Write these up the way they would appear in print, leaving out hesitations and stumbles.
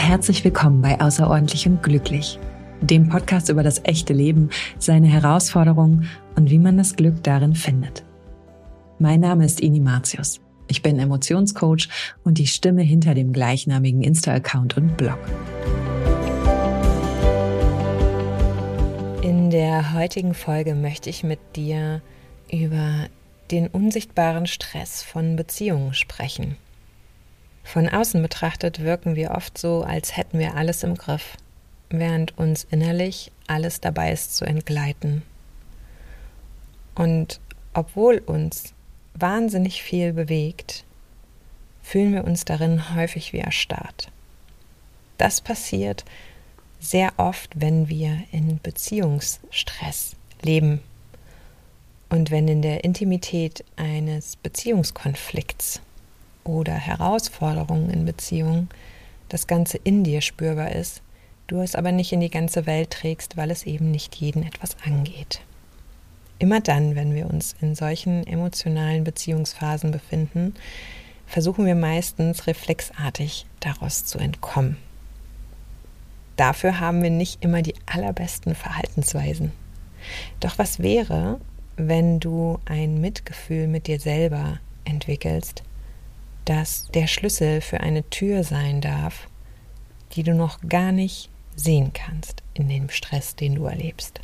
Herzlich willkommen bei Außerordentlich und Glücklich, dem Podcast über das echte Leben, seine Herausforderungen und wie man das Glück darin findet. Mein Name ist Ini Martius. Ich bin Emotionscoach und die Stimme hinter dem gleichnamigen Insta-Account und Blog. In der heutigen Folge möchte ich mit dir über den unsichtbaren Stress von Beziehungen sprechen. Von außen betrachtet wirken wir oft so, als hätten wir alles im Griff, während uns innerlich alles dabei ist zu entgleiten. Und obwohl uns wahnsinnig viel bewegt, fühlen wir uns darin häufig wie erstarrt. Das passiert sehr oft, wenn wir in Beziehungsstress leben und wenn in der Intimität eines Beziehungskonflikts oder Herausforderungen in Beziehungen das Ganze in dir spürbar ist, du es aber nicht in die ganze Welt trägst, weil es eben nicht jeden etwas angeht. Immer dann, wenn wir uns in solchen emotionalen Beziehungsphasen befinden, versuchen wir meistens reflexartig daraus zu entkommen. Dafür haben wir nicht immer die allerbesten Verhaltensweisen. Doch was wäre, wenn du ein Mitgefühl mit dir selber entwickelst, das der Schlüssel für eine Tür sein darf, die du noch gar nicht sehen kannst in dem Stress, den du erlebst?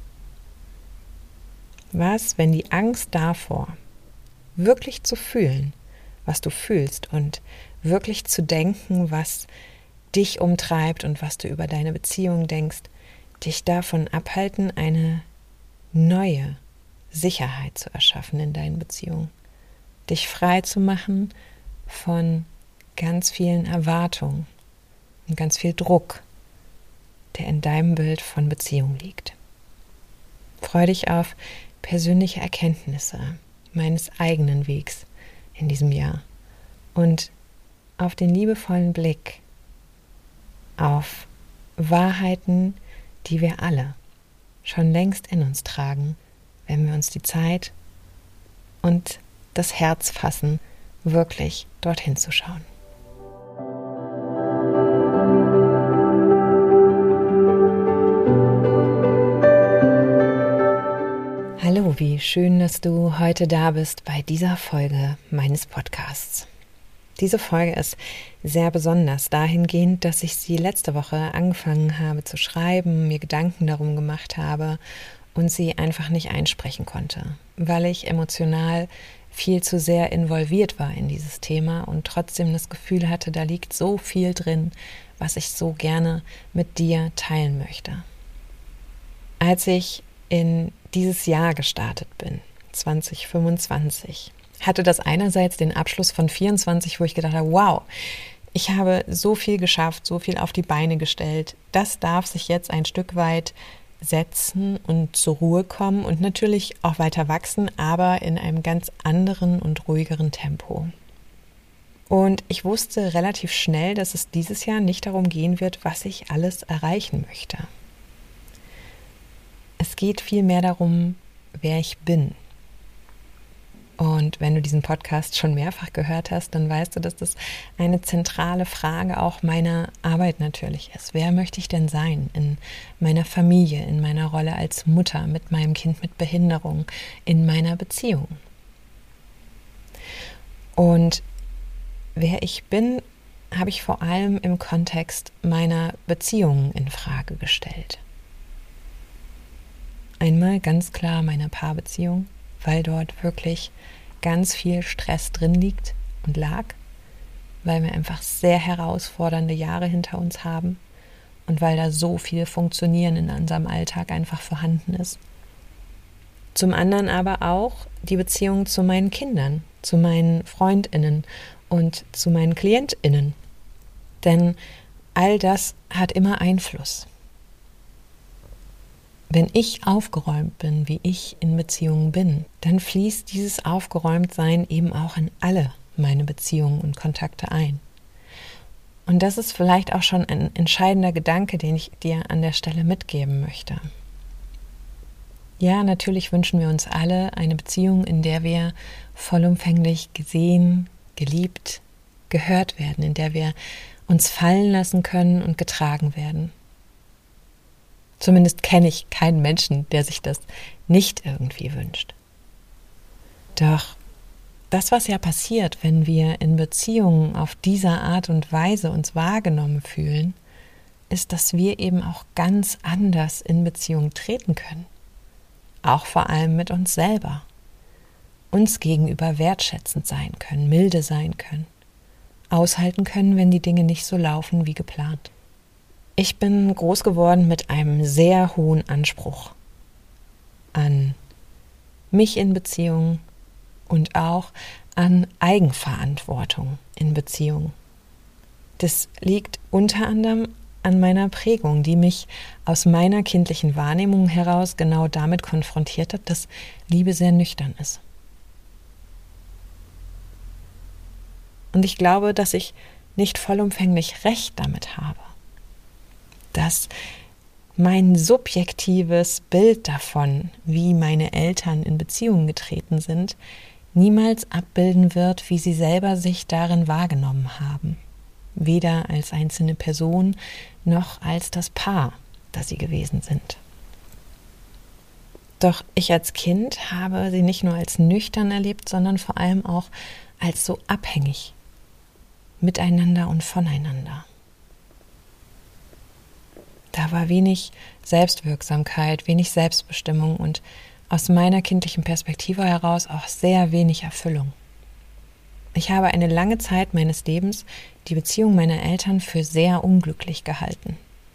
Was, wenn die Angst davor, wirklich zu fühlen, was du fühlst und wirklich zu denken, was dich umtreibt und was du über deine Beziehung denkst, dich davon abhalten, eine neue Sicherheit zu erschaffen in deinen Beziehungen, dich frei zu machen von ganz vielen Erwartungen und ganz viel Druck, der in deinem Bild von Beziehung liegt. Freu dich auf persönliche Erkenntnisse meines eigenen Wegs in diesem Jahr und auf den liebevollen Blick auf Wahrheiten, die wir alle schon längst in uns tragen, wenn wir uns die Zeit und das Herz fassen, wirklich dorthin zu schauen. Hallo, wie schön, dass du heute da bist bei dieser Folge meines Podcasts. Diese Folge ist sehr besonders dahingehend, dass ich sie letzte Woche angefangen habe zu schreiben, mir Gedanken darum gemacht habe und sie einfach nicht einsprechen konnte, weil ich emotional viel zu sehr involviert war in dieses Thema und trotzdem das Gefühl hatte, da liegt so viel drin, was ich so gerne mit dir teilen möchte. Als ich in dieses Jahr gestartet bin, 2025, hatte das einerseits den Abschluss von 24, wo ich gedacht habe, wow, ich habe so viel geschafft, so viel auf die Beine gestellt, das darf sich jetzt ein Stück weit setzen und zur Ruhe kommen und natürlich auch weiter wachsen, aber in einem ganz anderen und ruhigeren Tempo. Und ich wusste relativ schnell, dass es dieses Jahr nicht darum gehen wird, was ich alles erreichen möchte. Es geht vielmehr darum, wer ich bin. Und wenn du diesen Podcast schon mehrfach gehört hast, dann weißt du, dass das eine zentrale Frage auch meiner Arbeit natürlich ist. Wer möchte ich denn sein in meiner Familie, in meiner Rolle als Mutter, mit meinem Kind mit Behinderung, in meiner Beziehung? Und wer ich bin, habe ich vor allem im Kontext meiner Beziehungen in Frage gestellt. Einmal ganz klar meine Paarbeziehung, weil dort wirklich ganz viel Stress drin liegt und lag, weil wir einfach sehr herausfordernde Jahre hinter uns haben und weil da so viel Funktionieren in unserem Alltag einfach vorhanden ist. Zum anderen aber auch die Beziehung zu meinen Kindern, zu meinen FreundInnen und zu meinen KlientInnen. Denn all das hat immer Einfluss. Wenn ich aufgeräumt bin, wie ich in Beziehungen bin, dann fließt dieses Aufgeräumtsein eben auch in alle meine Beziehungen und Kontakte ein. Und das ist vielleicht auch schon ein entscheidender Gedanke, den ich dir an der Stelle mitgeben möchte. Ja, natürlich wünschen wir uns alle eine Beziehung, in der wir vollumfänglich gesehen, geliebt, gehört werden, in der wir uns fallen lassen können und getragen werden. Zumindest kenne ich keinen Menschen, der sich das nicht irgendwie wünscht. Doch das, was ja passiert, wenn wir in Beziehungen auf diese Art und Weise uns wahrgenommen fühlen, ist, dass wir eben auch ganz anders in Beziehung treten können. Auch vor allem mit uns selber. Uns gegenüber wertschätzend sein können, milde sein können. Aushalten können, wenn die Dinge nicht so laufen wie geplant. Ich bin groß geworden mit einem sehr hohen Anspruch an mich in Beziehungen und auch an Eigenverantwortung in Beziehungen. Das liegt unter anderem an meiner Prägung, die mich aus meiner kindlichen Wahrnehmung heraus genau damit konfrontiert hat, dass Liebe sehr nüchtern ist. Und ich glaube, dass ich nicht vollumfänglich recht damit habe. Dass mein subjektives Bild davon, wie meine Eltern in Beziehungen getreten sind, niemals abbilden wird, wie sie selber sich darin wahrgenommen haben. Weder als einzelne Person noch als das Paar, das sie gewesen sind. Doch ich als Kind habe sie nicht nur als nüchtern erlebt, sondern vor allem auch als so abhängig miteinander und voneinander. Da war wenig Selbstwirksamkeit, wenig Selbstbestimmung und aus meiner kindlichen Perspektive heraus auch sehr wenig Erfüllung. Ich habe eine lange Zeit meines Lebens die Beziehung meiner Eltern für sehr unglücklich gehalten.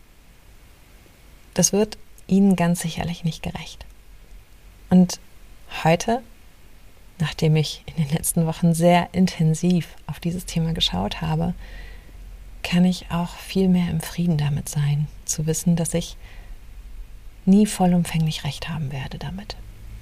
Das wird ihnen ganz sicherlich nicht gerecht. Und heute, nachdem ich in den letzten Wochen sehr intensiv auf dieses Thema geschaut habe, kann ich auch viel mehr im Frieden damit sein, zu wissen, dass ich nie vollumfänglich recht haben werde damit.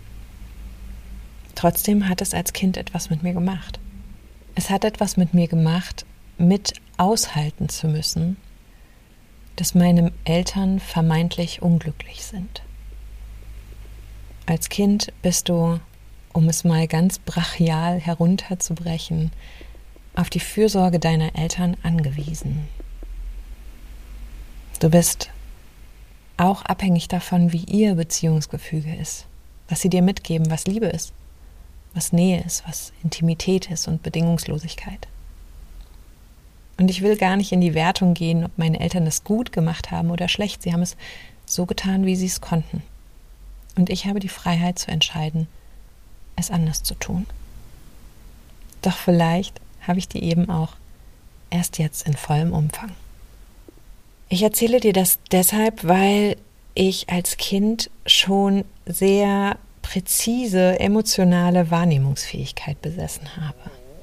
Trotzdem hat es als Kind etwas mit mir gemacht. Es hat etwas mit mir gemacht, mit aushalten zu müssen, dass meine Eltern vermeintlich unglücklich sind. Als Kind bist du, um es mal ganz brachial herunterzubrechen, auf die Fürsorge deiner Eltern angewiesen. Du bist auch abhängig davon, wie ihr Beziehungsgefüge ist, was sie dir mitgeben, was Liebe ist, was Nähe ist, was Intimität ist und Bedingungslosigkeit. Und ich will gar nicht in die Wertung gehen, ob meine Eltern das gut gemacht haben oder schlecht. Sie haben es so getan, wie sie es konnten. Und ich habe die Freiheit zu entscheiden, es anders zu tun. Doch vielleicht habe ich die eben auch erst jetzt in vollem Umfang. Ich erzähle dir das deshalb, weil ich als Kind schon sehr präzise emotionale Wahrnehmungsfähigkeit besessen habe.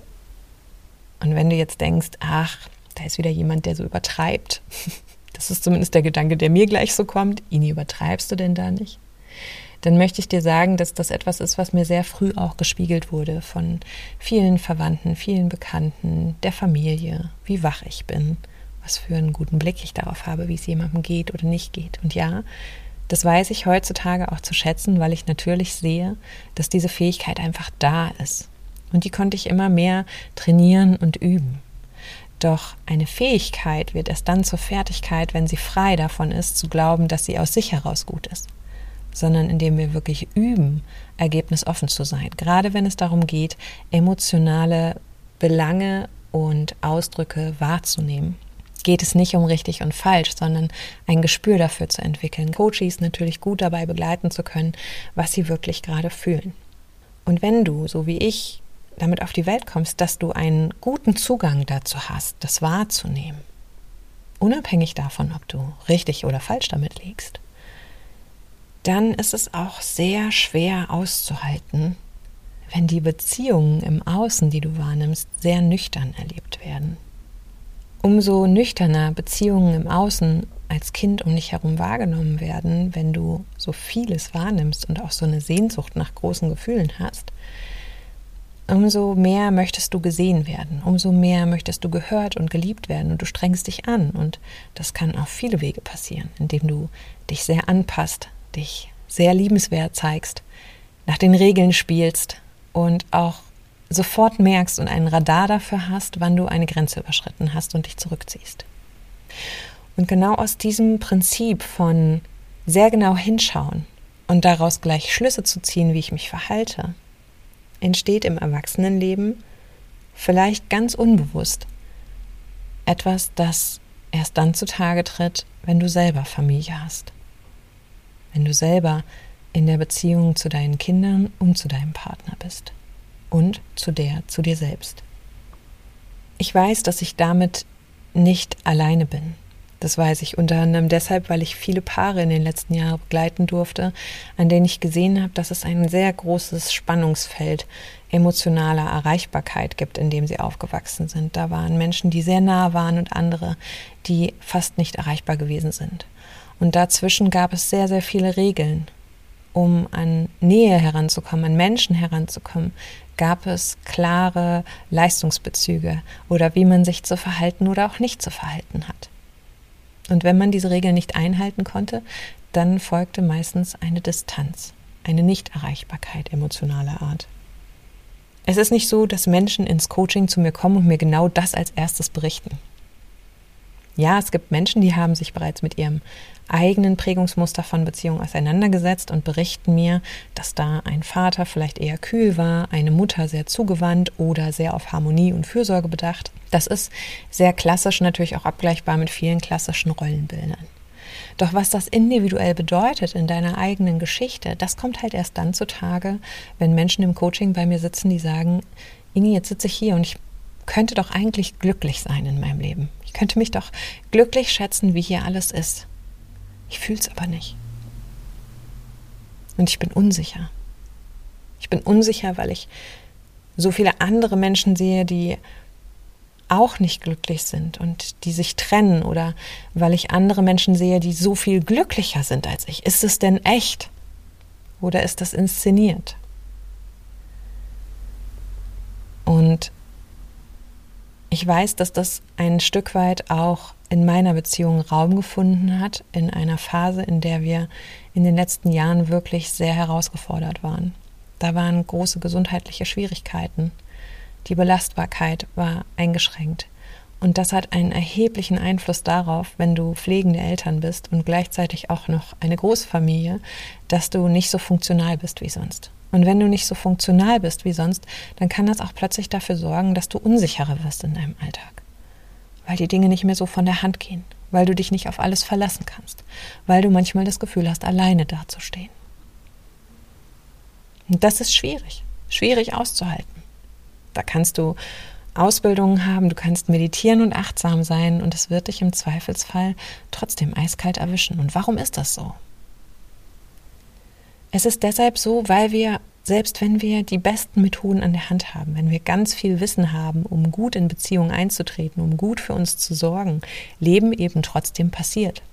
Und wenn du jetzt denkst, ach, da ist wieder jemand, der so übertreibt, das ist zumindest der Gedanke, der mir gleich so kommt, Ini, übertreibst du denn da nicht? Dann möchte ich dir sagen, dass das etwas ist, was mir sehr früh auch gespiegelt wurde von vielen Verwandten, vielen Bekannten, der Familie, wie wach ich bin, was für einen guten Blick ich darauf habe, wie es jemandem geht oder nicht geht. Und ja, das weiß ich heutzutage auch zu schätzen, weil ich natürlich sehe, dass diese Fähigkeit einfach da ist. Und die konnte ich immer mehr trainieren und üben. Doch eine Fähigkeit wird erst dann zur Fertigkeit, wenn sie frei davon ist, zu glauben, dass sie aus sich heraus gut ist. Sondern indem wir wirklich üben, ergebnisoffen zu sein. Gerade wenn es darum geht, emotionale Belange und Ausdrücke wahrzunehmen. Geht es nicht um richtig und falsch, sondern ein Gespür dafür zu entwickeln. Coaches natürlich gut dabei begleiten zu können, was sie wirklich gerade fühlen. Und wenn du, so wie ich, damit auf die Welt kommst, dass du einen guten Zugang dazu hast, das wahrzunehmen, unabhängig davon, ob du richtig oder falsch damit liegst, dann ist es auch sehr schwer auszuhalten, wenn die Beziehungen im Außen, die du wahrnimmst, sehr nüchtern erlebt werden. Umso nüchterner Beziehungen im Außen als Kind um dich herum wahrgenommen werden, wenn du so vieles wahrnimmst und auch so eine Sehnsucht nach großen Gefühlen hast, umso mehr möchtest du gesehen werden, umso mehr möchtest du gehört und geliebt werden und du strengst dich an. Und das kann auf viele Wege passieren, indem du dich sehr anpasst, dich sehr liebenswert zeigst, nach den Regeln spielst und auch sofort merkst und ein Radar dafür hast, wann du eine Grenze überschritten hast und dich zurückziehst. Und genau aus diesem Prinzip von sehr genau hinschauen und daraus gleich Schlüsse zu ziehen, wie ich mich verhalte, entsteht im Erwachsenenleben vielleicht ganz unbewusst etwas, das erst dann zutage tritt, wenn du selber Familie hast. Wenn du selber in der Beziehung zu deinen Kindern und zu deinem Partner bist. Und zu dir selbst. Ich weiß, dass ich damit nicht alleine bin. Das weiß ich unter anderem deshalb, weil ich viele Paare in den letzten Jahren begleiten durfte, an denen ich gesehen habe, dass es ein sehr großes Spannungsfeld emotionaler Erreichbarkeit gibt, in dem sie aufgewachsen sind. Da waren Menschen, die sehr nah waren und andere, die fast nicht erreichbar gewesen sind. Und dazwischen gab es sehr, sehr viele Regeln. Um an Nähe heranzukommen, an Menschen heranzukommen, gab es klare Leistungsbezüge oder wie man sich zu verhalten oder auch nicht zu verhalten hat. Und wenn man diese Regeln nicht einhalten konnte, dann folgte meistens eine Distanz, eine Nichterreichbarkeit emotionaler Art. Es ist nicht so, dass Menschen ins Coaching zu mir kommen und mir genau das als erstes berichten. Ja, es gibt Menschen, die haben sich bereits mit ihrem eigenen Prägungsmuster von Beziehungen auseinandergesetzt und berichten mir, dass da ein Vater vielleicht eher kühl war, eine Mutter sehr zugewandt oder sehr auf Harmonie und Fürsorge bedacht. Das ist sehr klassisch, natürlich auch abgleichbar mit vielen klassischen Rollenbildern. Doch was das individuell bedeutet in deiner eigenen Geschichte, das kommt halt erst dann zutage, wenn Menschen im Coaching bei mir sitzen, die sagen, Ingi, jetzt sitze ich hier und ich könnte doch eigentlich glücklich sein in meinem Leben. Ich könnte mich doch glücklich schätzen, wie hier alles ist. Ich fühle es aber nicht. Und ich bin unsicher. Ich bin unsicher, weil ich so viele andere Menschen sehe, die auch nicht glücklich sind und die sich trennen, oder weil ich andere Menschen sehe, die so viel glücklicher sind als ich. Ist es denn echt? Oder ist das inszeniert? Und ich weiß, dass das ein Stück weit auch in meiner Beziehung Raum gefunden hat, in einer Phase, in der wir in den letzten Jahren wirklich sehr herausgefordert waren. Da waren große gesundheitliche Schwierigkeiten. Die Belastbarkeit war eingeschränkt. Und das hat einen erheblichen Einfluss darauf, wenn du pflegende Eltern bist und gleichzeitig auch noch eine Großfamilie, dass du nicht so funktional bist wie sonst. Und wenn du nicht so funktional bist wie sonst, dann kann das auch plötzlich dafür sorgen, dass du unsicherer wirst in deinem Alltag. Weil die Dinge nicht mehr so von der Hand gehen, weil du dich nicht auf alles verlassen kannst, weil du manchmal das Gefühl hast, alleine dazustehen. Und das ist schwierig auszuhalten. Da kannst du Ausbildungen haben, du kannst meditieren und achtsam sein und es wird dich im Zweifelsfall trotzdem eiskalt erwischen. Und warum ist das so? Es ist deshalb so, weil wir, selbst wenn wir die besten Methoden an der Hand haben, wenn wir ganz viel Wissen haben, um gut in Beziehungen einzutreten, um gut für uns zu sorgen, Leben eben trotzdem passiert.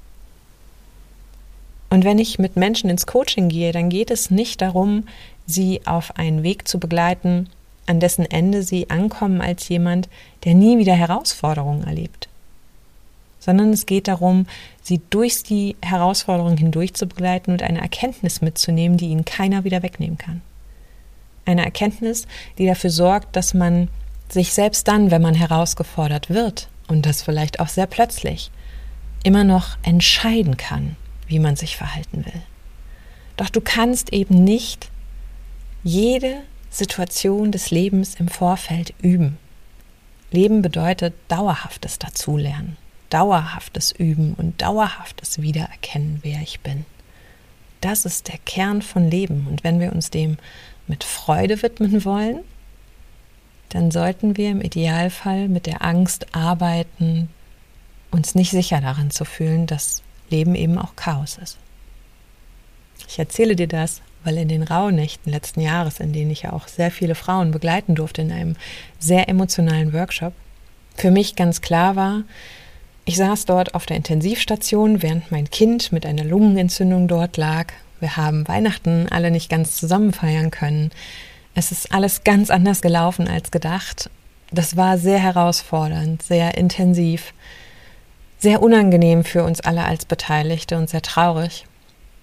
Und wenn ich mit Menschen ins Coaching gehe, dann geht es nicht darum, sie auf einen Weg zu begleiten, an dessen Ende sie ankommen als jemand, der nie wieder Herausforderungen erlebt. Sondern es geht darum, sie durch die Herausforderungen hindurch zu begleiten und eine Erkenntnis mitzunehmen, die ihnen keiner wieder wegnehmen kann. Eine Erkenntnis, die dafür sorgt, dass man sich selbst dann, wenn man herausgefordert wird, und das vielleicht auch sehr plötzlich, immer noch entscheiden kann, wie man sich verhalten will. Doch du kannst eben nicht jede Situation des Lebens im Vorfeld üben. Leben bedeutet dauerhaftes Dazulernen, dauerhaftes Üben und dauerhaftes Wiedererkennen, wer ich bin. Das ist der Kern von Leben. Und wenn wir uns dem mit Freude widmen wollen, dann sollten wir im Idealfall mit der Angst arbeiten, uns nicht sicher darin zu fühlen, dass Leben eben auch Chaos ist. Ich erzähle dir das, weil in den Rauhnächten letzten Jahres, in denen ich ja auch sehr viele Frauen begleiten durfte in einem sehr emotionalen Workshop, für mich ganz klar war, ich saß dort auf der Intensivstation, während mein Kind mit einer Lungenentzündung dort lag. Wir haben Weihnachten alle nicht ganz zusammen feiern können. Es ist alles ganz anders gelaufen als gedacht. Das war sehr herausfordernd, sehr intensiv, sehr unangenehm für uns alle als Beteiligte und sehr traurig.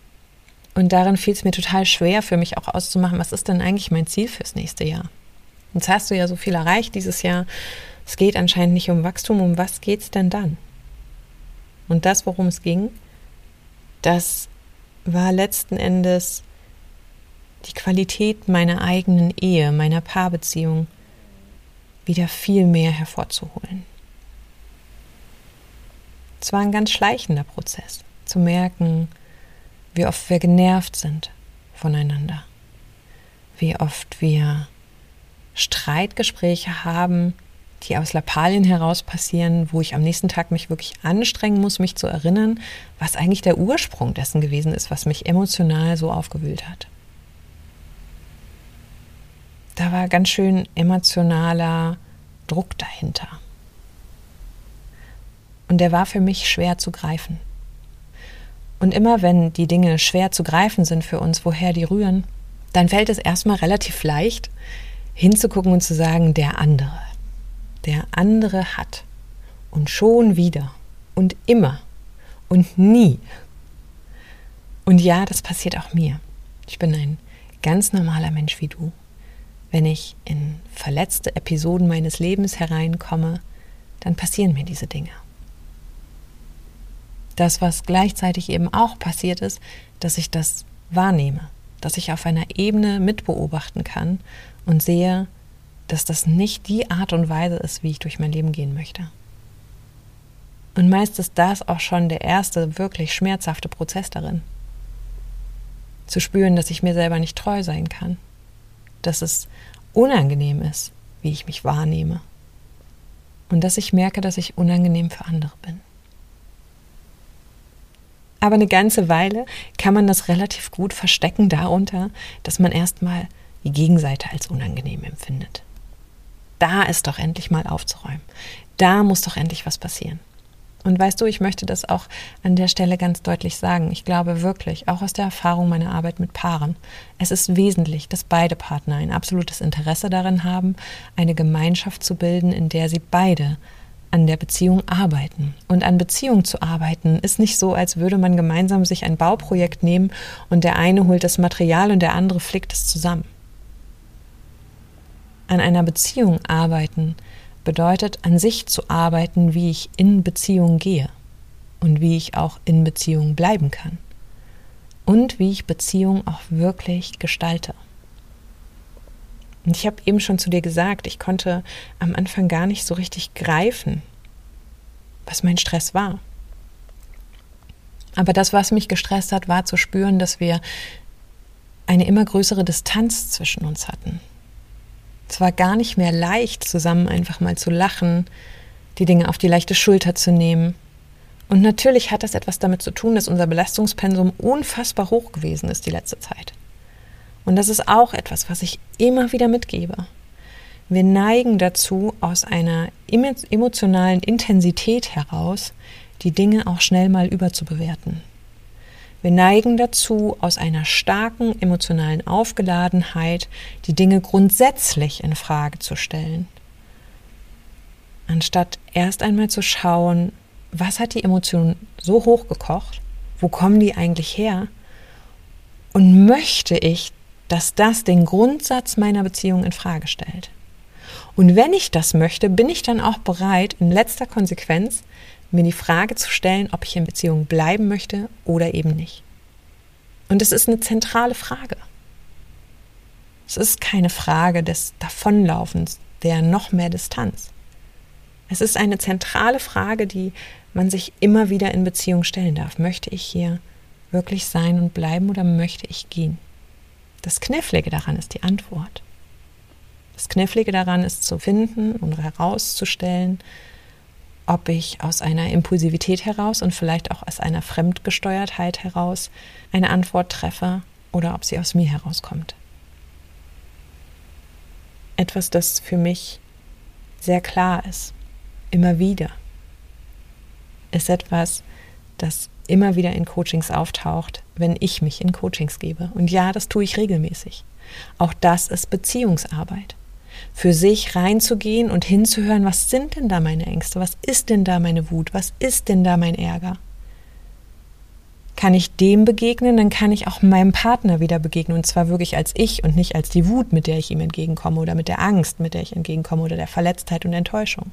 Und darin fiel es mir total schwer, für mich auch auszumachen, was ist denn eigentlich mein Ziel fürs nächste Jahr? Jetzt hast du ja so viel erreicht dieses Jahr. Es geht anscheinend nicht um Wachstum. Um was geht es denn dann? Und das, worum es ging, das war letzten Endes die Qualität meiner eigenen Ehe, meiner Paarbeziehung wieder viel mehr hervorzuholen. Es war ein ganz schleichender Prozess, zu merken, wie oft wir genervt sind voneinander, wie oft wir Streitgespräche haben, die aus Lappalien heraus passieren, wo ich am nächsten Tag mich wirklich anstrengen muss, mich zu erinnern, was eigentlich der Ursprung dessen gewesen ist, was mich emotional so aufgewühlt hat. Da war ganz schön emotionaler Druck dahinter. Und der war für mich schwer zu greifen. Und immer wenn die Dinge schwer zu greifen sind für uns, woher die rühren, dann fällt es erstmal relativ leicht, hinzugucken und zu sagen, der andere hat und schon wieder und immer und nie. Und ja, das passiert auch mir. Ich bin ein ganz normaler Mensch wie du. Wenn ich in verletzte Episoden meines Lebens hereinkomme, dann passieren mir diese Dinge. Das, was gleichzeitig eben auch passiert ist, dass ich das wahrnehme, dass ich auf einer Ebene mitbeobachten kann und sehe, dass das nicht die Art und Weise ist, wie ich durch mein Leben gehen möchte. Und meist ist das auch schon der erste wirklich schmerzhafte Prozess darin. Zu spüren, dass ich mir selber nicht treu sein kann, dass es unangenehm ist, wie ich mich wahrnehme und dass ich merke, dass ich unangenehm für andere bin. Aber eine ganze Weile kann man das relativ gut verstecken darunter, dass man erstmal die Gegenseite als unangenehm empfindet. Da ist doch endlich mal aufzuräumen. Da muss doch endlich was passieren. Und weißt du, ich möchte das auch an der Stelle ganz deutlich sagen. Ich glaube wirklich, auch aus der Erfahrung meiner Arbeit mit Paaren, es ist wesentlich, dass beide Partner ein absolutes Interesse daran haben, eine Gemeinschaft zu bilden, in der sie beide an der Beziehung arbeiten. Und an Beziehung zu arbeiten ist nicht so, als würde man gemeinsam sich ein Bauprojekt nehmen und der eine holt das Material und der andere flickt es zusammen. An einer Beziehung arbeiten bedeutet, an sich zu arbeiten, wie ich in Beziehung gehe und wie ich auch in Beziehung bleiben kann und wie ich Beziehung auch wirklich gestalte. Und ich habe eben schon zu dir gesagt, ich konnte am Anfang gar nicht so richtig greifen, was mein Stress war. Aber das, was mich gestresst hat, war zu spüren, dass wir eine immer größere Distanz zwischen uns hatten. Es war gar nicht mehr leicht, zusammen einfach mal zu lachen, die Dinge auf die leichte Schulter zu nehmen. Und natürlich hat das etwas damit zu tun, dass unser Belastungspensum unfassbar hoch gewesen ist die letzte Zeit. Und das ist auch etwas, was ich immer wieder mitgebe. Wir neigen dazu, aus einer emotionalen Intensität heraus, die Dinge auch schnell mal überzubewerten. Wir neigen dazu, aus einer starken emotionalen Aufgeladenheit die Dinge grundsätzlich in Frage zu stellen. Anstatt erst einmal zu schauen, was hat die Emotion so hochgekocht, wo kommen die eigentlich her und möchte ich, dass das den Grundsatz meiner Beziehung in Frage stellt. Und wenn ich das möchte, bin ich dann auch bereit, in letzter Konsequenz mir die Frage zu stellen, ob ich in Beziehung bleiben möchte oder eben nicht. Und es ist eine zentrale Frage. Es ist keine Frage des Davonlaufens, der noch mehr Distanz. Es ist eine zentrale Frage, die man sich immer wieder in Beziehung stellen darf. Möchte ich hier wirklich sein und bleiben oder möchte ich gehen? Das Knifflige daran ist die Antwort. Das Knifflige daran ist zu finden und herauszustellen, ob ich aus einer Impulsivität heraus und vielleicht auch aus einer Fremdgesteuertheit heraus eine Antwort treffe oder ob sie aus mir herauskommt. Etwas, das für mich sehr klar ist, immer wieder, ist etwas, das immer wieder in Coachings auftaucht, wenn ich mich in Coachings gebe. Und ja, das tue ich regelmäßig. Auch das ist Beziehungsarbeit. Für sich reinzugehen und hinzuhören, was sind denn da meine Ängste, was ist denn da meine Wut, was ist denn da mein Ärger? Kann ich dem begegnen, dann kann ich auch meinem Partner wieder begegnen. Und zwar wirklich als ich und nicht als die Wut, mit der ich ihm entgegenkomme oder mit der Angst, mit der ich entgegenkomme oder der Verletztheit und Enttäuschung.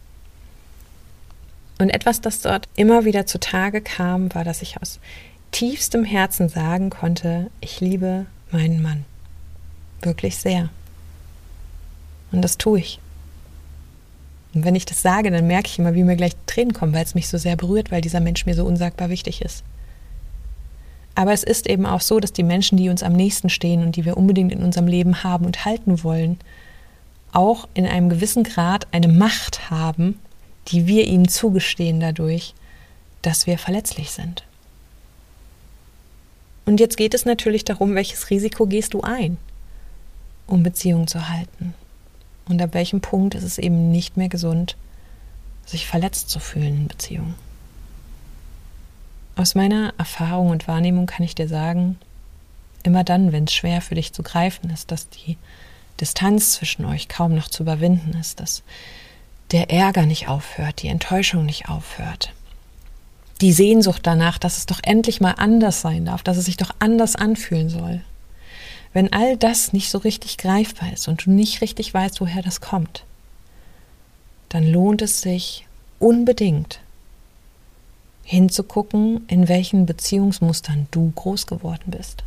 Und etwas, das dort immer wieder zutage kam, war, dass ich aus tiefstem Herzen sagen konnte, ich liebe meinen Mann. Wirklich sehr. Und das tue ich. Und wenn ich das sage, dann merke ich immer, wie mir gleich Tränen kommen, weil es mich so sehr berührt, weil dieser Mensch mir so unsagbar wichtig ist. Aber es ist eben auch so, dass die Menschen, die uns am nächsten stehen und die wir unbedingt in unserem Leben haben und halten wollen, auch in einem gewissen Grad eine Macht haben, die wir ihnen zugestehen dadurch, dass wir verletzlich sind. Und jetzt geht es natürlich darum, welches Risiko gehst du ein, um Beziehungen zu halten. Und ab welchem Punkt ist es eben nicht mehr gesund, sich verletzt zu fühlen in Beziehungen. Aus meiner Erfahrung und Wahrnehmung kann ich dir sagen, immer dann, wenn es schwer für dich zu greifen ist, dass die Distanz zwischen euch kaum noch zu überwinden ist, dass der Ärger nicht aufhört, die Enttäuschung nicht aufhört, die Sehnsucht danach, dass es doch endlich mal anders sein darf, dass es sich doch anders anfühlen soll. Wenn all das nicht so richtig greifbar ist und du nicht richtig weißt, woher das kommt, dann lohnt es sich unbedingt hinzugucken, in welchen Beziehungsmustern du groß geworden bist.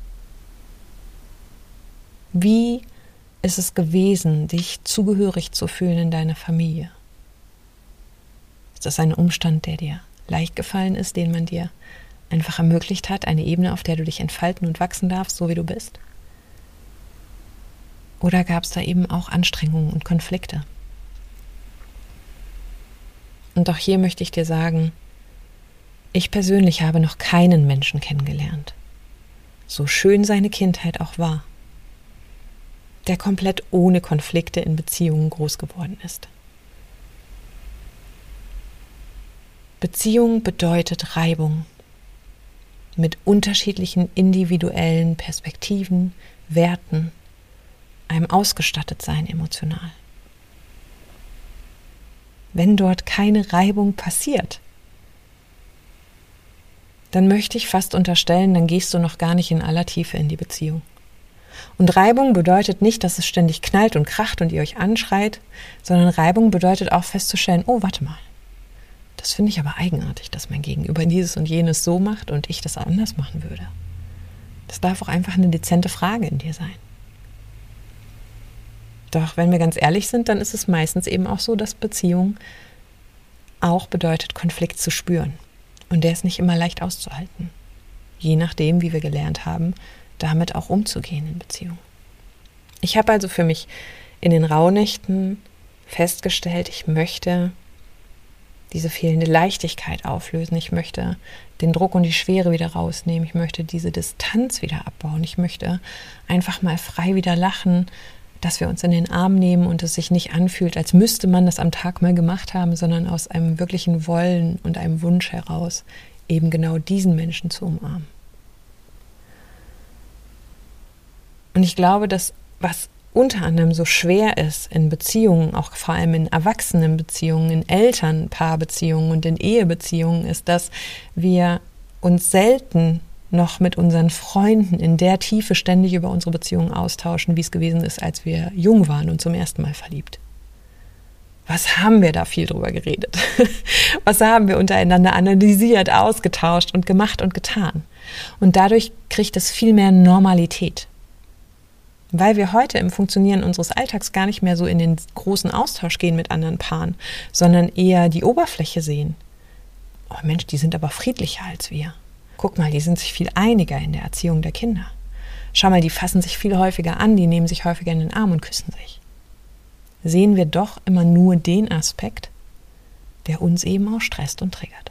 Wie ist es gewesen, dich zugehörig zu fühlen in deiner Familie? Ist das ein Umstand, der dir leicht gefallen ist, den man dir einfach ermöglicht hat, eine Ebene, auf der du dich entfalten und wachsen darfst, so wie du bist? Oder gab es da eben auch Anstrengungen und Konflikte? Und auch hier möchte ich dir sagen, ich persönlich habe noch keinen Menschen kennengelernt, so schön seine Kindheit auch war, der komplett ohne Konflikte in Beziehungen groß geworden ist. Beziehung bedeutet Reibung mit unterschiedlichen individuellen Perspektiven, Werten, einem Ausgestattetsein emotional. Wenn dort keine Reibung passiert, dann möchte ich fast unterstellen, dann gehst du noch gar nicht in aller Tiefe in die Beziehung. Und Reibung bedeutet nicht, dass es ständig knallt und kracht und ihr euch anschreit, sondern Reibung bedeutet auch festzustellen, oh, warte mal, das finde ich aber eigenartig, dass mein Gegenüber dieses und jenes so macht und ich das anders machen würde. Das darf auch einfach eine dezente Frage in dir sein. Doch wenn wir ganz ehrlich sind, dann ist es meistens eben auch so, dass Beziehung auch bedeutet, Konflikt zu spüren. Und der ist nicht immer leicht auszuhalten. Je nachdem, wie wir gelernt haben, damit auch umzugehen in Beziehung. Ich habe also für mich in den Rauhnächten festgestellt, ich möchte diese fehlende Leichtigkeit auflösen. Ich möchte den Druck und die Schwere wieder rausnehmen. Ich möchte diese Distanz wieder abbauen. Ich möchte einfach mal frei wieder lachen, dass wir uns in den Arm nehmen und es sich nicht anfühlt, als müsste man das am Tag mal gemacht haben, sondern aus einem wirklichen Wollen und einem Wunsch heraus, eben genau diesen Menschen zu umarmen. Und ich glaube, dass was unter anderem so schwer ist in Beziehungen, auch vor allem in Erwachsenenbeziehungen, in Elternpaarbeziehungen und in Ehebeziehungen, ist, dass wir uns selten noch mit unseren Freunden in der Tiefe ständig über unsere Beziehungen austauschen, wie es gewesen ist, als wir jung waren und zum ersten Mal verliebt. Was haben wir da viel drüber geredet? Was haben wir untereinander analysiert, ausgetauscht und gemacht und getan? Und dadurch kriegt es viel mehr Normalität. Weil wir heute im Funktionieren unseres Alltags gar nicht mehr so in den großen Austausch gehen mit anderen Paaren, sondern eher die Oberfläche sehen. Oh Mensch, die sind aber friedlicher als wir. Guck mal, die sind sich viel einiger in der Erziehung der Kinder. Schau mal, die fassen sich viel häufiger an, die nehmen sich häufiger in den Arm und küssen sich. Sehen wir doch immer nur den Aspekt, der uns eben auch stresst und triggert.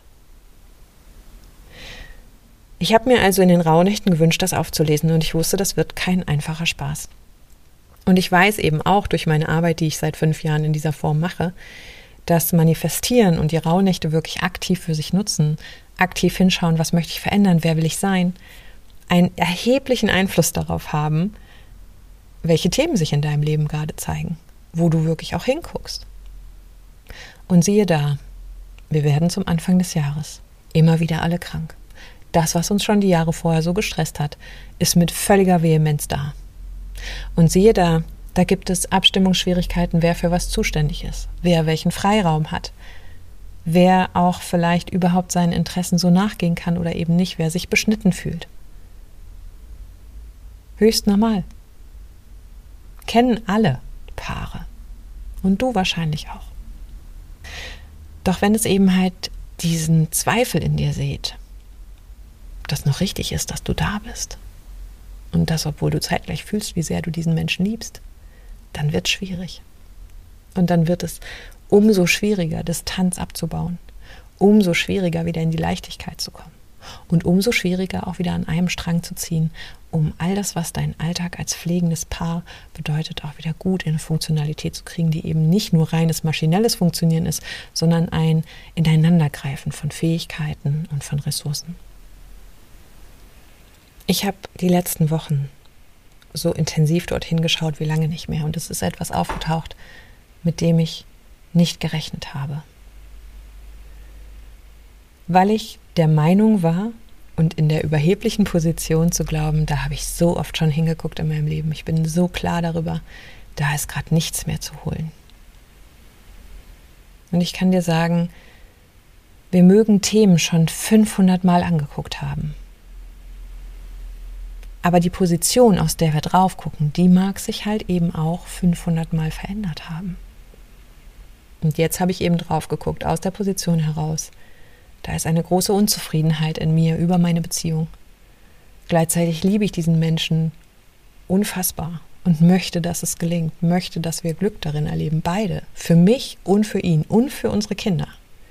Ich habe mir also in den Rauhnächten gewünscht, das aufzulesen und ich wusste, das wird kein einfacher Spaß. Und ich weiß eben auch durch meine Arbeit, die ich seit 5 Jahren in dieser Form mache, dass Manifestieren und die Rauhnächte wirklich aktiv für sich nutzen, aktiv hinschauen, was möchte ich verändern, wer will ich sein, einen erheblichen Einfluss darauf haben, welche Themen sich in deinem Leben gerade zeigen, wo du wirklich auch hinguckst. Und siehe da, wir werden zum Anfang des Jahres immer wieder alle krank. Das, was uns schon die Jahre vorher so gestresst hat, ist mit völliger Vehemenz da. Und siehe da gibt es Abstimmungsschwierigkeiten, wer für was zuständig ist, wer welchen Freiraum hat, wer auch vielleicht überhaupt seinen Interessen so nachgehen kann oder eben nicht, wer sich beschnitten fühlt. Höchst normal. Kennen alle Paare. Und du wahrscheinlich auch. Doch wenn es eben halt diesen Zweifel in dir seht, ob das noch richtig ist, dass du da bist, und das, obwohl du zeitgleich fühlst, wie sehr du diesen Menschen liebst, dann wird es schwierig. Und dann wird es umso schwieriger, Distanz abzubauen, umso schwieriger, wieder in die Leichtigkeit zu kommen und umso schwieriger, auch wieder an einem Strang zu ziehen, um all das, was dein Alltag als pflegendes Paar bedeutet, auch wieder gut in eine Funktionalität zu kriegen, die eben nicht nur reines maschinelles Funktionieren ist, sondern ein Ineinandergreifen von Fähigkeiten und von Ressourcen. Ich habe die letzten Wochen so intensiv dorthin geschaut wie lange nicht mehr, und es ist etwas aufgetaucht, mit dem ich nicht gerechnet habe. Weil ich der Meinung war und in der überheblichen Position zu glauben, da habe ich so oft schon hingeguckt in meinem Leben, ich bin so klar darüber, da ist gerade nichts mehr zu holen. Und ich kann dir sagen, wir mögen Themen schon 500 Mal angeguckt haben. Aber die Position, aus der wir drauf gucken, die mag sich halt eben auch 500 Mal verändert haben. Und jetzt habe ich eben drauf geguckt, aus der Position heraus. Da ist eine große Unzufriedenheit in mir über meine Beziehung. Gleichzeitig liebe ich diesen Menschen unfassbar und möchte, dass es gelingt, möchte, dass wir Glück darin erleben, beide, für mich und für ihn und für unsere Kinder.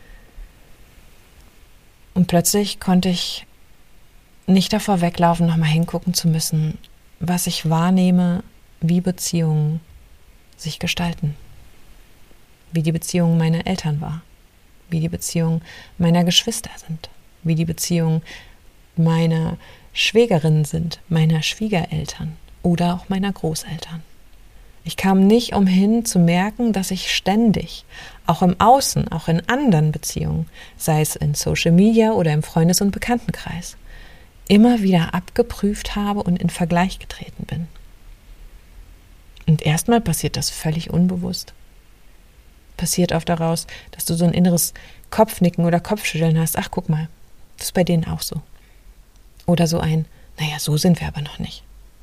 Und plötzlich konnte ich nicht davor weglaufen, nochmal hingucken zu müssen, was ich wahrnehme, wie Beziehungen sich gestalten. Wie die Beziehung meiner Eltern war, wie die Beziehung meiner Geschwister sind, wie die Beziehung meiner Schwägerinnen sind, meiner Schwiegereltern oder auch meiner Großeltern. Ich kam nicht umhin zu merken, dass ich ständig, auch im Außen, auch in anderen Beziehungen, sei es in Social Media oder im Freundes- und Bekanntenkreis, immer wieder abgeprüft habe und in Vergleich getreten bin. Und erstmal passiert das völlig unbewusst. Passiert oft daraus, dass du so ein inneres Kopfnicken oder Kopfschütteln hast. Ach, guck mal, das ist bei denen auch so. Oder so ein, naja, so sind wir aber noch nicht.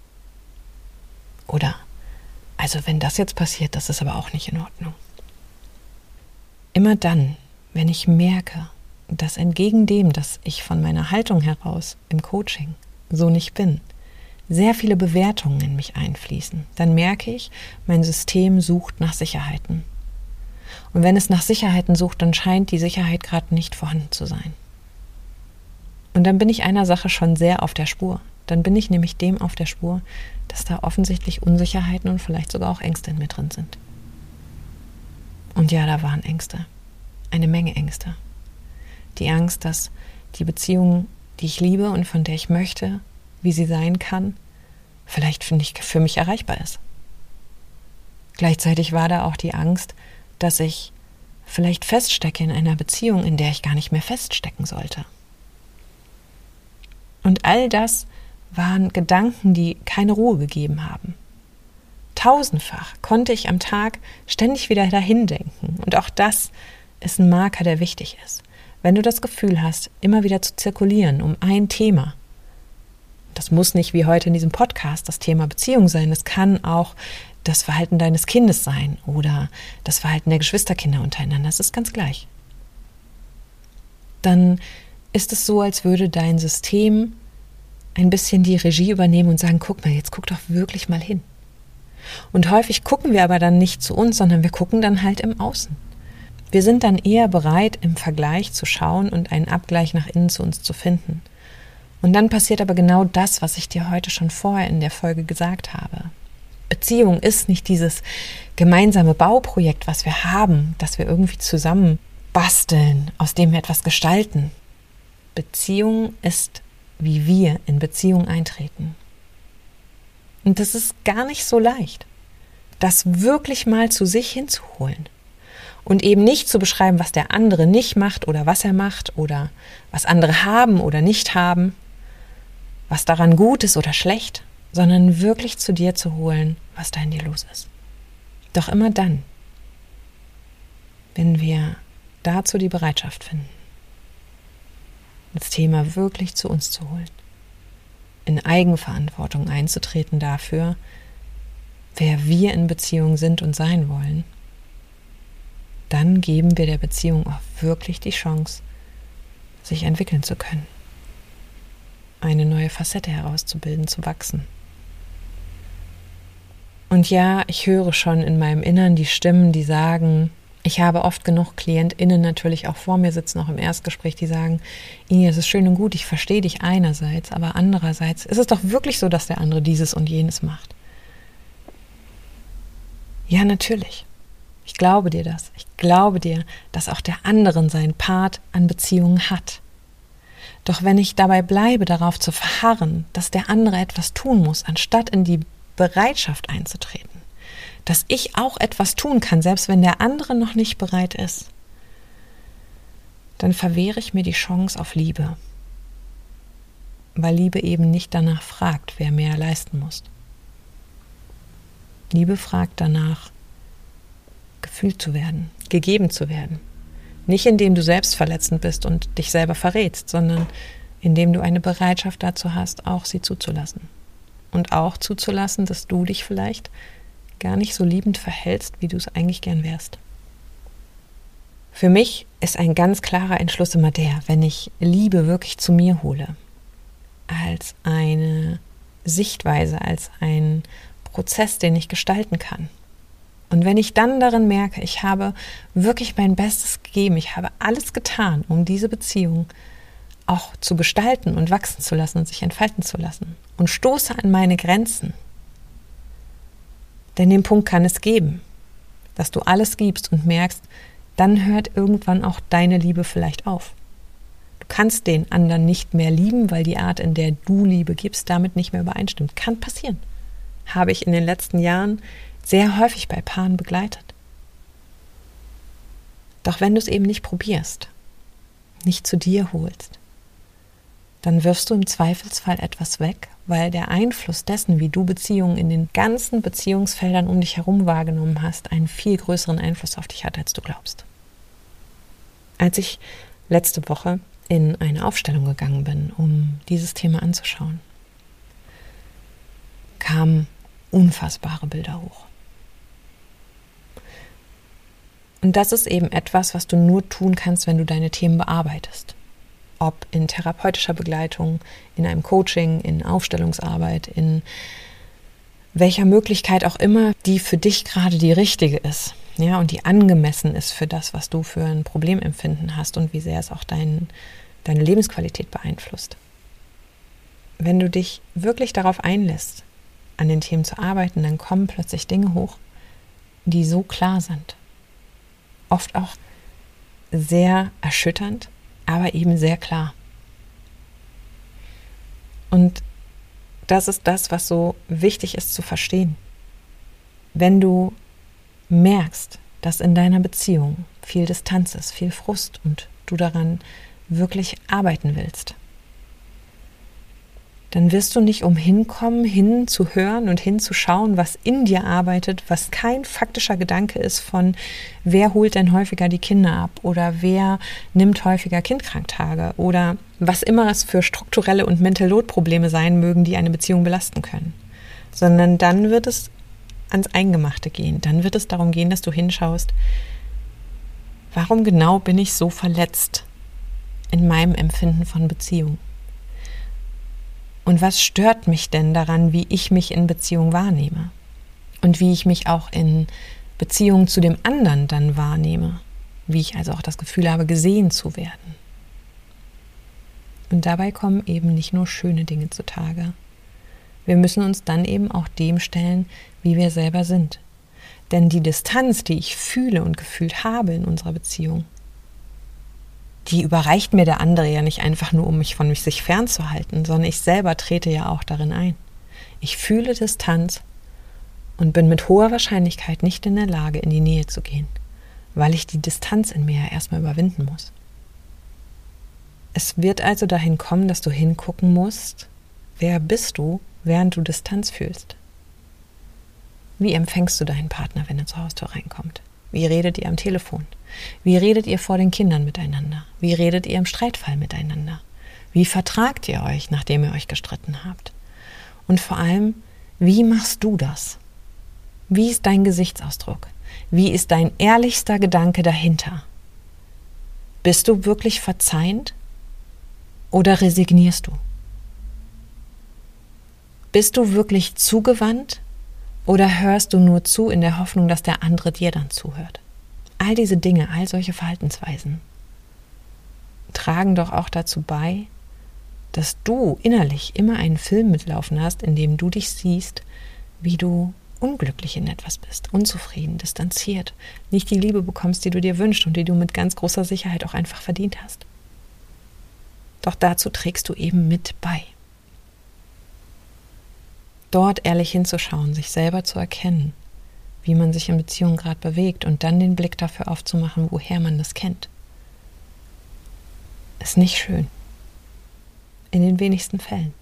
Oder, also wenn das jetzt passiert, das ist aber auch nicht in Ordnung. Immer dann, wenn ich merke, dass entgegen dem, dass ich von meiner Haltung heraus im Coaching so nicht bin, sehr viele Bewertungen in mich einfließen, dann merke ich, mein System sucht nach Sicherheiten. Und wenn es nach Sicherheiten sucht, dann scheint die Sicherheit gerade nicht vorhanden zu sein. Und dann bin ich einer Sache schon sehr auf der Spur. Dann bin ich nämlich dem auf der Spur, dass da offensichtlich Unsicherheiten und vielleicht sogar auch Ängste in mir drin sind. Und ja, da waren Ängste. Eine Menge Ängste. Die Angst, dass die Beziehung, die ich liebe und von der ich möchte, wie sie sein kann, vielleicht für mich erreichbar ist. Gleichzeitig war da auch die Angst, dass ich vielleicht feststecke in einer Beziehung, in der ich gar nicht mehr feststecken sollte. Und all das waren Gedanken, die keine Ruhe gegeben haben. Tausendfach konnte ich am Tag ständig wieder dahin denken. Und auch das ist ein Marker, der wichtig ist. Wenn du das Gefühl hast, immer wieder zu zirkulieren um ein Thema, das muss nicht wie heute in diesem Podcast das Thema Beziehung sein, es kann auch das Verhalten deines Kindes sein oder das Verhalten der Geschwisterkinder untereinander, das ist ganz gleich. Dann ist es so, als würde dein System ein bisschen die Regie übernehmen und sagen, guck mal, jetzt guck doch wirklich mal hin. Und häufig gucken wir aber dann nicht zu uns, sondern wir gucken dann halt im Außen. Wir sind dann eher bereit, im Vergleich zu schauen und einen Abgleich nach innen zu uns zu finden. Und dann passiert aber genau das, was ich dir heute schon vorher in der Folge gesagt habe. Beziehung ist nicht dieses gemeinsame Bauprojekt, was wir haben, das wir irgendwie zusammen basteln, aus dem wir etwas gestalten. Beziehung ist, wie wir in Beziehung eintreten. Und das ist gar nicht so leicht, das wirklich mal zu sich hinzuholen Und eben nicht zu beschreiben, was der andere nicht macht oder was er macht oder was andere haben oder nicht haben, was daran gut ist oder schlecht, sondern wirklich zu dir zu holen, was da in dir los ist. Doch immer dann, wenn wir dazu die Bereitschaft finden, das Thema wirklich zu uns zu holen, in Eigenverantwortung einzutreten dafür, wer wir in Beziehung sind und sein wollen, dann geben wir der Beziehung auch wirklich die Chance, sich entwickeln zu können, eine neue Facette herauszubilden, zu wachsen. Und ja, ich höre schon in meinem Innern die Stimmen, die sagen, ich habe oft genug KlientInnen natürlich auch vor mir sitzen, auch im Erstgespräch, die sagen, Ini, es ist schön und gut, ich verstehe dich einerseits, aber andererseits ist es doch wirklich so, dass der andere dieses und jenes macht. Ja, natürlich. Ich glaube dir das. Ich glaube dir, dass auch der andere seinen Part an Beziehungen hat. Doch wenn ich dabei bleibe, darauf zu verharren, dass der andere etwas tun muss, anstatt in die Bereitschaft einzutreten, dass ich auch etwas tun kann, selbst wenn der andere noch nicht bereit ist, dann verwehre ich mir die Chance auf Liebe. Weil Liebe eben nicht danach fragt, wer mehr leisten muss. Liebe fragt danach, gefühlt zu werden, gegeben zu werden. Nicht indem du selbst verletzend bist und dich selber verrätst, sondern indem du eine Bereitschaft dazu hast, auch sie zuzulassen. Und auch zuzulassen, dass du dich vielleicht gar nicht so liebend verhältst, wie du es eigentlich gern wärst. Für mich ist ein ganz klarer Entschluss immer der, wenn ich Liebe wirklich zu mir hole, als eine Sichtweise, als ein Prozess, den ich gestalten kann. Und wenn ich dann darin merke, ich habe wirklich mein Bestes gegeben, ich habe alles getan, um diese Beziehung auch zu gestalten und wachsen zu lassen und sich entfalten zu lassen und stoße an meine Grenzen, denn den Punkt kann es geben, dass du alles gibst und merkst, dann hört irgendwann auch deine Liebe vielleicht auf. Du kannst den anderen nicht mehr lieben, weil die Art, in der du Liebe gibst, damit nicht mehr übereinstimmt. Kann passieren. Habe ich in den letzten Jahren sehr häufig bei Paaren begleitet. Doch wenn du es eben nicht probierst, nicht zu dir holst, dann wirfst du im Zweifelsfall etwas weg, weil der Einfluss dessen, wie du Beziehungen in den ganzen Beziehungsfeldern um dich herum wahrgenommen hast, einen viel größeren Einfluss auf dich hat, als du glaubst. Als ich letzte Woche in eine Aufstellung gegangen bin, um dieses Thema anzuschauen, kamen unfassbare Bilder hoch. Und das ist eben etwas, was du nur tun kannst, wenn du deine Themen bearbeitest. Ob in therapeutischer Begleitung, in einem Coaching, in Aufstellungsarbeit, in welcher Möglichkeit auch immer, die für dich gerade die richtige ist, ja, und die angemessen ist für das, was du für ein Problemempfinden hast und wie sehr es auch deine Lebensqualität beeinflusst. Wenn du dich wirklich darauf einlässt, an den Themen zu arbeiten, dann kommen plötzlich Dinge hoch, die so klar sind. Oft auch sehr erschütternd, aber eben sehr klar. Und das ist das, was so wichtig ist zu verstehen. Wenn du merkst, dass in deiner Beziehung viel Distanz ist, viel Frust und du daran wirklich arbeiten willst, dann wirst du nicht umhin kommen, hinzuhören und hinzuschauen, was in dir arbeitet, was kein faktischer Gedanke ist von, wer holt denn häufiger die Kinder ab oder wer nimmt häufiger Kindkranktage oder was immer es für strukturelle und Mental Load Probleme sein mögen, die eine Beziehung belasten können. Sondern dann wird es ans Eingemachte gehen. Dann wird es darum gehen, dass du hinschaust, warum genau bin ich so verletzt in meinem Empfinden von Beziehung? Und was stört mich denn daran, wie ich mich in Beziehung wahrnehme? Und wie ich mich auch in Beziehung zu dem anderen dann wahrnehme? Wie ich also auch das Gefühl habe, gesehen zu werden. Und dabei kommen eben nicht nur schöne Dinge zutage. Wir müssen uns dann eben auch dem stellen, wie wir selber sind. Denn die Distanz, die ich fühle und gefühlt habe in unserer Beziehung, die überreicht mir der andere ja nicht einfach nur, um mich von sich fernzuhalten, sondern ich selber trete ja auch darin ein. Ich fühle Distanz und bin mit hoher Wahrscheinlichkeit nicht in der Lage, in die Nähe zu gehen, weil ich die Distanz in mir ja erstmal überwinden muss. Es wird also dahin kommen, dass du hingucken musst, wer bist du, während du Distanz fühlst. Wie empfängst du deinen Partner, wenn er zur Haustür reinkommt? Wie redet ihr am Telefon? Wie redet ihr vor den Kindern miteinander? Wie redet ihr im Streitfall miteinander? Wie vertragt ihr euch, nachdem ihr euch gestritten habt? Und vor allem, wie machst du das? Wie ist dein Gesichtsausdruck? Wie ist dein ehrlichster Gedanke dahinter? Bist du wirklich verzeihend oder resignierst du? Bist du wirklich zugewandt oder hörst du nur zu in der Hoffnung, dass der andere dir dann zuhört? All diese Dinge, all solche Verhaltensweisen tragen doch auch dazu bei, dass du innerlich immer einen Film mitlaufen hast, in dem du dich siehst, wie du unglücklich in etwas bist, unzufrieden, distanziert, nicht die Liebe bekommst, die du dir wünschst und die du mit ganz großer Sicherheit auch einfach verdient hast. Doch dazu trägst du eben mit bei. Dort ehrlich hinzuschauen, sich selber zu erkennen, wie man sich in Beziehungen gerade bewegt und dann den Blick dafür aufzumachen, woher man das kennt. Ist nicht schön. In den wenigsten Fällen.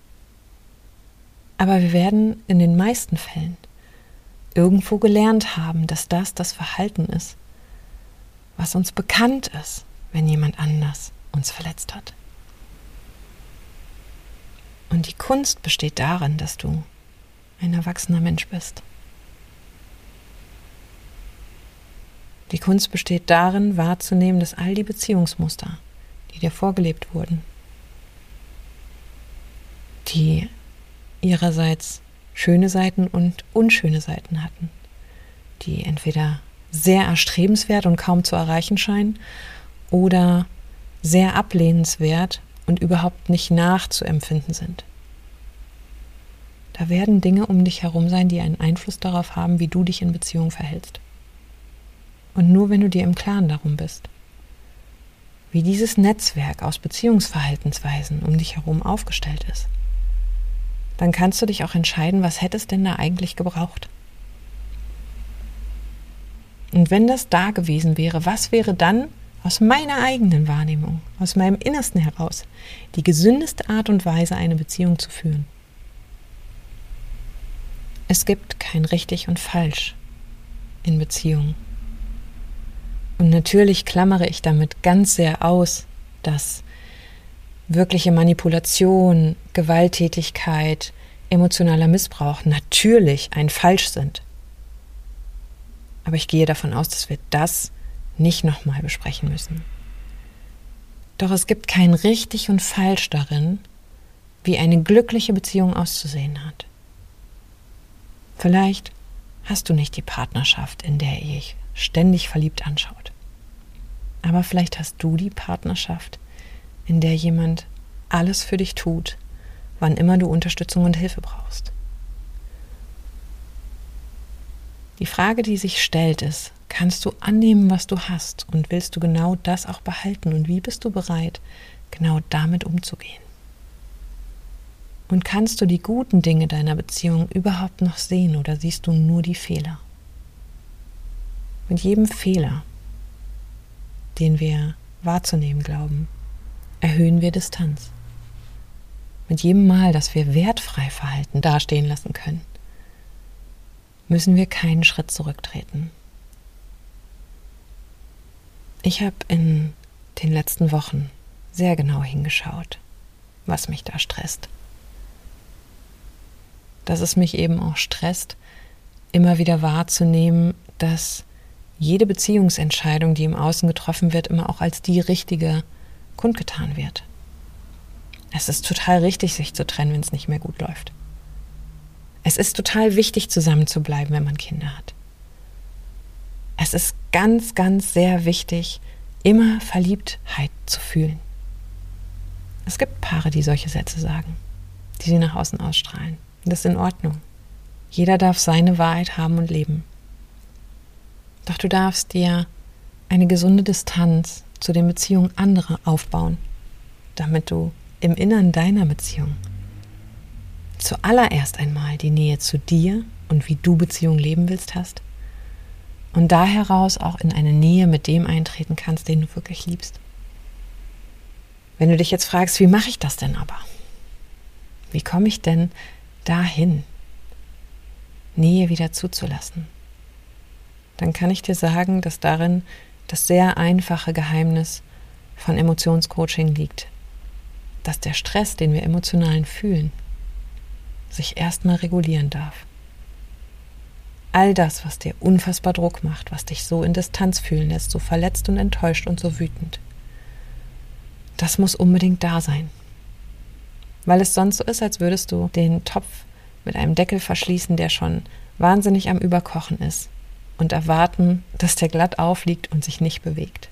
Aber wir werden in den meisten Fällen irgendwo gelernt haben, dass das Verhalten ist, was uns bekannt ist, wenn jemand anders uns verletzt hat. Und die Kunst besteht darin, dass du ein erwachsener Mensch bist. Die Kunst besteht darin, wahrzunehmen, dass all die Beziehungsmuster, die dir vorgelebt wurden, die ihrerseits schöne Seiten und unschöne Seiten hatten, die entweder sehr erstrebenswert und kaum zu erreichen scheinen oder sehr ablehnenswert und überhaupt nicht nachzuempfinden sind. Da werden Dinge um dich herum sein, die einen Einfluss darauf haben, wie du dich in Beziehungen verhältst. Und nur wenn du dir im Klaren darum bist, wie dieses Netzwerk aus Beziehungsverhaltensweisen um dich herum aufgestellt ist, dann kannst du dich auch entscheiden, was hättest denn da eigentlich gebraucht? Und wenn das da gewesen wäre, was wäre dann aus meiner eigenen Wahrnehmung, aus meinem Innersten heraus, die gesündeste Art und Weise, eine Beziehung zu führen? Es gibt kein richtig und falsch in Beziehungen. Und natürlich klammere ich damit ganz sehr aus, dass wirkliche Manipulation, Gewalttätigkeit, emotionaler Missbrauch natürlich ein Falsch sind. Aber ich gehe davon aus, dass wir das nicht nochmal besprechen müssen. Doch es gibt kein richtig und falsch darin, wie eine glückliche Beziehung auszusehen hat. Vielleicht hast du nicht die Partnerschaft, in der ihr euch ständig verliebt anschaut. Aber vielleicht hast du die Partnerschaft, in der jemand alles für dich tut, wann immer du Unterstützung und Hilfe brauchst. Die Frage, die sich stellt, ist, kannst du annehmen, was du hast und willst du genau das auch behalten und wie bist du bereit, genau damit umzugehen? Und kannst du die guten Dinge deiner Beziehung überhaupt noch sehen oder siehst du nur die Fehler? Mit jedem Fehler, den wir wahrzunehmen glauben, erhöhen wir Distanz. Mit jedem Mal, dass wir wertfrei Verhalten dastehen lassen können, müssen wir keinen Schritt zurücktreten. Ich habe in den letzten Wochen sehr genau hingeschaut, was mich da stresst. Dass es mich eben auch stresst, immer wieder wahrzunehmen, dass jede Beziehungsentscheidung, die im Außen getroffen wird, immer auch als die richtige kundgetan wird. Es ist total richtig, sich zu trennen, wenn es nicht mehr gut läuft. Es ist total wichtig, zusammen zu bleiben, wenn man Kinder hat. Es ist ganz, ganz sehr wichtig, immer Verliebtheit zu fühlen. Es gibt Paare, die solche Sätze sagen, die sie nach außen ausstrahlen. Und das ist in Ordnung. Jeder darf seine Wahrheit haben und leben. Doch du darfst dir eine gesunde Distanz zu den Beziehungen anderer aufbauen, damit du im Innern deiner Beziehung zuallererst einmal die Nähe zu dir und wie du Beziehung leben willst hast Und da heraus auch in eine Nähe mit dem eintreten kannst, den du wirklich liebst. Wenn du dich jetzt fragst, wie mache ich das denn aber? Wie komme ich denn dahin, Nähe wieder zuzulassen? Dann kann ich dir sagen, dass darin das sehr einfache Geheimnis von Emotionscoaching liegt. Dass der Stress, den wir emotional fühlen, sich erstmal regulieren darf. All das, was dir unfassbar Druck macht, was dich so in Distanz fühlen lässt, so verletzt und enttäuscht und so wütend, das muss unbedingt da sein. Weil es sonst so ist, als würdest du den Topf mit einem Deckel verschließen, der schon wahnsinnig am Überkochen ist, und erwarten, dass der glatt aufliegt und sich nicht bewegt.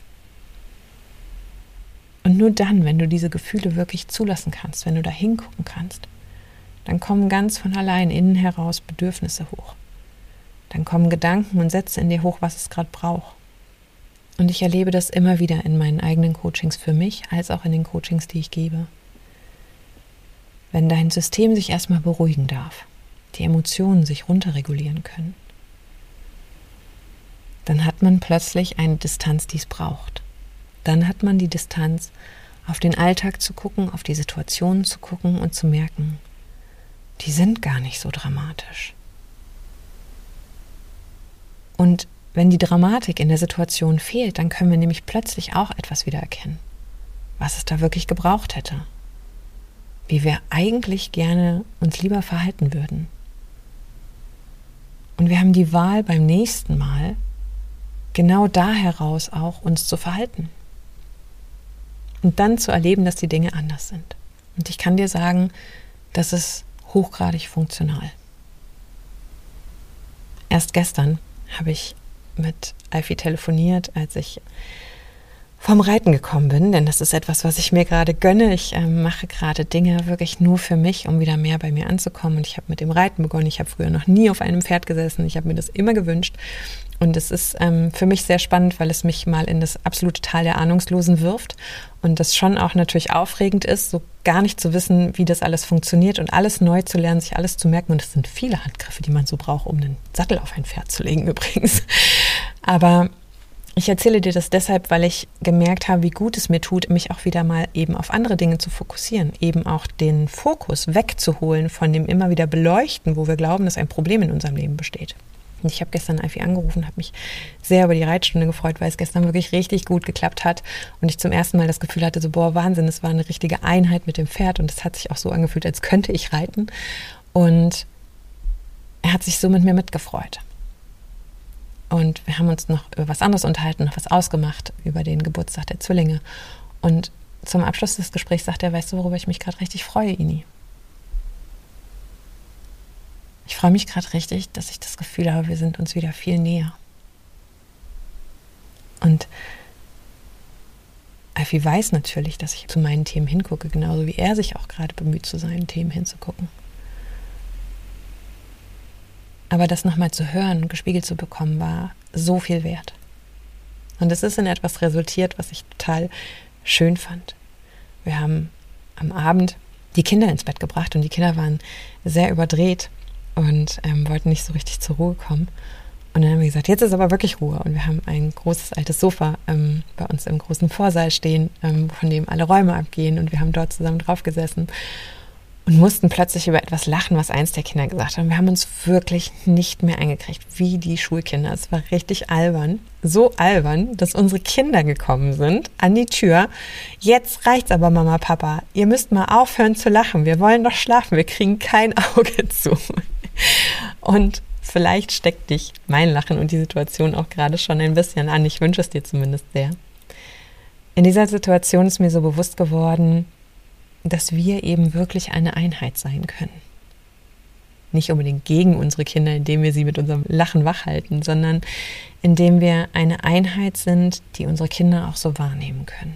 Und nur dann, wenn du diese Gefühle wirklich zulassen kannst, wenn du da hingucken kannst, dann kommen ganz von allein innen heraus Bedürfnisse hoch. Dann kommen Gedanken und Sätze in dir hoch, was es gerade braucht. Und ich erlebe das immer wieder in meinen eigenen Coachings für mich, als auch in den Coachings, die ich gebe. Wenn dein System sich erstmal beruhigen darf, die Emotionen sich runterregulieren können, dann hat man plötzlich eine Distanz, die es braucht. Dann hat man die Distanz, auf den Alltag zu gucken, auf die Situationen zu gucken und zu merken, die sind gar nicht so dramatisch. Und wenn die Dramatik in der Situation fehlt, dann können wir nämlich plötzlich auch etwas wieder erkennen, was es da wirklich gebraucht hätte. Wie wir eigentlich gerne uns lieber verhalten würden. Und wir haben die Wahl beim nächsten Mal, genau da heraus auch uns zu verhalten. Und dann zu erleben, dass die Dinge anders sind. Und ich kann dir sagen, das ist hochgradig funktional. Erst gestern habe ich mit Alfie telefoniert, als ich vom Reiten gekommen bin, denn das ist etwas, was ich mir gerade gönne. Ich mache gerade Dinge wirklich nur für mich, um wieder mehr bei mir anzukommen. Und ich habe mit dem Reiten begonnen. Ich habe früher noch nie auf einem Pferd gesessen. Ich habe mir das immer gewünscht. Und es ist für mich sehr spannend, weil es mich mal in das absolute Tal der Ahnungslosen wirft. Und das schon auch natürlich aufregend ist, so gar nicht zu wissen, wie das alles funktioniert und alles neu zu lernen, sich alles zu merken. Und es sind viele Handgriffe, die man so braucht, um einen Sattel auf ein Pferd zu legen übrigens. Aber ich erzähle dir das deshalb, weil ich gemerkt habe, wie gut es mir tut, mich auch wieder mal eben auf andere Dinge zu fokussieren, eben auch den Fokus wegzuholen von dem immer wieder Beleuchten, wo wir glauben, dass ein Problem in unserem Leben besteht. Und ich habe gestern Alfie angerufen, habe mich sehr über die Reitstunde gefreut, weil es gestern wirklich richtig gut geklappt hat und ich zum ersten Mal das Gefühl hatte, so boah, Wahnsinn, es war eine richtige Einheit mit dem Pferd und es hat sich auch so angefühlt, als könnte ich reiten. Und er hat sich so mit mir mitgefreut. Und wir haben uns noch über was anderes unterhalten, noch was ausgemacht über den Geburtstag der Zwillinge. Und zum Abschluss des Gesprächs sagt er, weißt du, worüber ich mich gerade richtig freue, Ini? Ich freue mich gerade richtig, dass ich das Gefühl habe, wir sind uns wieder viel näher. Und Alfie weiß natürlich, dass ich zu meinen Themen hingucke, genauso wie er sich auch gerade bemüht, zu seinen Themen hinzugucken. Aber das nochmal zu hören und gespiegelt zu bekommen, war so viel wert. Und es ist in etwas resultiert, was ich total schön fand. Wir haben am Abend die Kinder ins Bett gebracht und die Kinder waren sehr überdreht und wollten nicht so richtig zur Ruhe kommen. Und dann haben wir gesagt, jetzt ist aber wirklich Ruhe. Und wir haben ein großes altes Sofa bei uns im großen Vorsaal stehen, von dem alle Räume abgehen. Und wir haben dort zusammen drauf gesessen und mussten plötzlich über etwas lachen, was eins der Kinder gesagt hat. Und wir haben uns wirklich nicht mehr eingekriegt, wie die Schulkinder. Es war richtig albern. So albern, dass unsere Kinder gekommen sind an die Tür. Jetzt reicht's aber, Mama, Papa. Ihr müsst mal aufhören zu lachen. Wir wollen doch schlafen. Wir kriegen kein Auge zu. Und vielleicht steckt dich mein Lachen und die Situation auch gerade schon ein bisschen an. Ich wünsche es dir zumindest sehr. In dieser Situation ist mir so bewusst geworden, dass wir eben wirklich eine Einheit sein können. Nicht unbedingt gegen unsere Kinder, indem wir sie mit unserem Lachen wachhalten, sondern indem wir eine Einheit sind, die unsere Kinder auch so wahrnehmen können.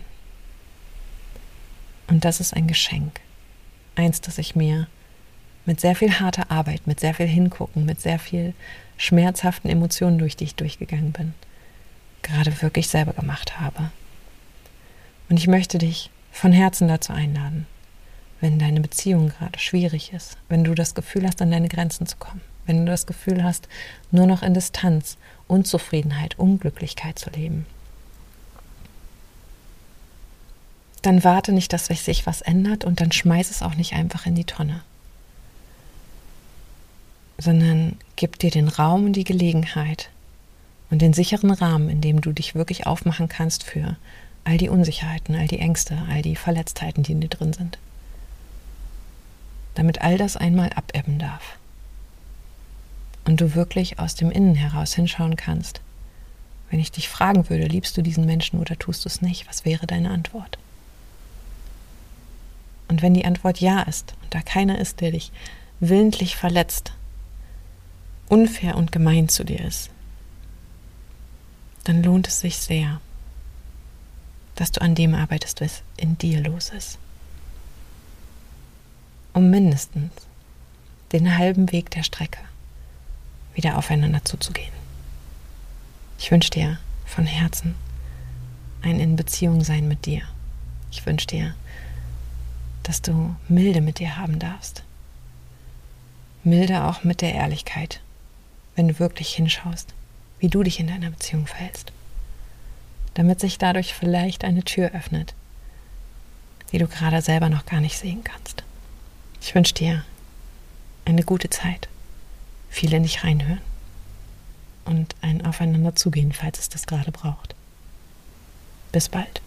Und das ist ein Geschenk. Eins, das ich mir mit sehr viel harter Arbeit, mit sehr viel Hingucken, mit sehr viel schmerzhaften Emotionen, durch die ich durchgegangen bin, gerade wirklich selber gemacht habe. Und ich möchte dich von Herzen dazu einladen, wenn deine Beziehung gerade schwierig ist, wenn du das Gefühl hast, an deine Grenzen zu kommen, wenn du das Gefühl hast, nur noch in Distanz, Unzufriedenheit, Unglücklichkeit zu leben, dann warte nicht, dass sich was ändert und dann schmeiß es auch nicht einfach in die Tonne, sondern gib dir den Raum und die Gelegenheit und den sicheren Rahmen, in dem du dich wirklich aufmachen kannst für all die Unsicherheiten, all die Ängste, all die Verletztheiten, die in dir drin sind, damit all das einmal abebben darf und du wirklich aus dem Innen heraus hinschauen kannst. Wenn ich dich fragen würde, liebst du diesen Menschen oder tust du es nicht, was wäre deine Antwort? Und wenn die Antwort ja ist und da keiner ist, der dich willentlich verletzt, unfair und gemein zu dir ist, dann lohnt es sich sehr, dass du an dem arbeitest, was in dir los ist. Um mindestens den halben Weg der Strecke wieder aufeinander zuzugehen. Ich wünsche dir von Herzen ein in Beziehung sein mit dir. Ich wünsche dir, dass du Milde mit dir haben darfst. Milde auch mit der Ehrlichkeit, wenn du wirklich hinschaust, wie du dich in deiner Beziehung verhältst. Damit sich dadurch vielleicht eine Tür öffnet, die du gerade selber noch gar nicht sehen kannst. Ich wünsche dir eine gute Zeit, viel in dich reinhören und ein Aufeinander zugehen, falls es das gerade braucht. Bis bald.